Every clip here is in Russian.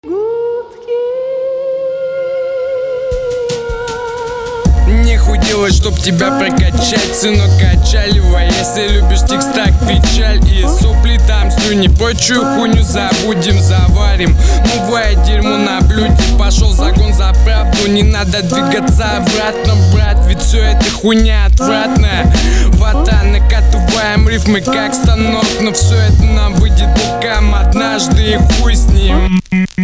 Не худела, чтоб тебя прокачать, сынок, качалево. Если любишь текстак, печаль и сопли, там слюни, прочую хуйню забудем, заварим. Новое дерьмо на блюде, пошел загон за правду. Не надо двигаться обратно, брат, ведь все это хуйня отвратная. Вата, накатываем рифмы как станок, но все это нам выйдет бокам однажды, и хуй с ним.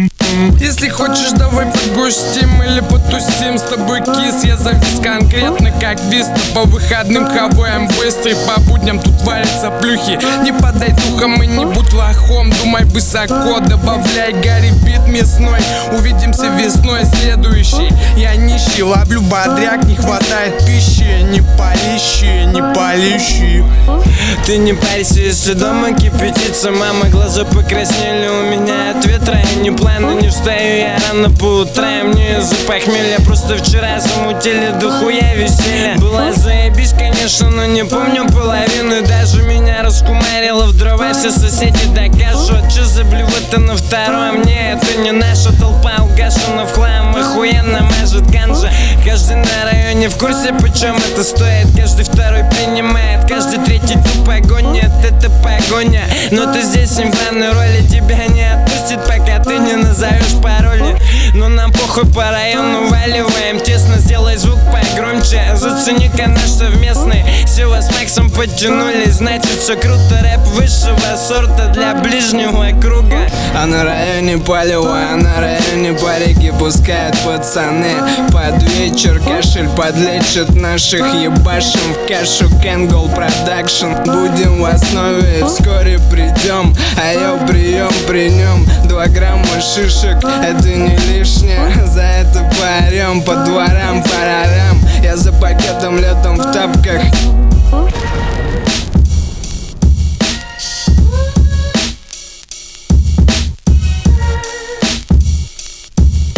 Если хочешь, давай погостим или потусим с тобой, кис. Я завис конкретно как виста. По выходным хаваем быстро, по будням тут варятся плюхи. Не подай духом и не будь лохом, думай высоко, добавляй Гарри бит мясной. Увидимся весной следующей. Я нищий, ловлю бодряк, не хватает пищи. Не полищи, не полищи. Ты не парься, если дома кипятится, мама, глаза покраснели у меня от ветра. Я не плану, не встаю я рано по утрам, не из-за похмелья. Просто вчера замутили дохуя веселья. Была заебись, конечно, но не помню половину. Даже меня раскумарило в дрова, все соседи докажут. Че за блювота на втором? Не, это не наша толпа, угашена в хлам. Охуенно мажет ганжа. Каждый на районе в курсе, почем это стоит. Каждый второй принимает, каждый третий тупо гонит. Это погоня, но ты здесь не в главной роли. Тебя не отпустит, пока ты не назовешь пароли. Но нам похуй, по району валиваем тесно. Сделай звук погромче, зацени наш совместный. Сила с Максом подтянулись, значит все круто. Рэп высшего сорта для ближнего круга. А на районе палево, а на районе парики пускают пацаны. Под вечер кашель подлечит наших, ебашим в кашу. Кэнгол продакшн, будем в основе, вскоре придем. А я прием при нем 2 грамма шишек, это не лишнее. За это поорем по дворам, парарам. Я за пакетом летом в тапках.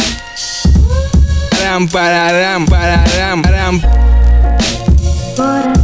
Парарам, парарам, парарам, рам.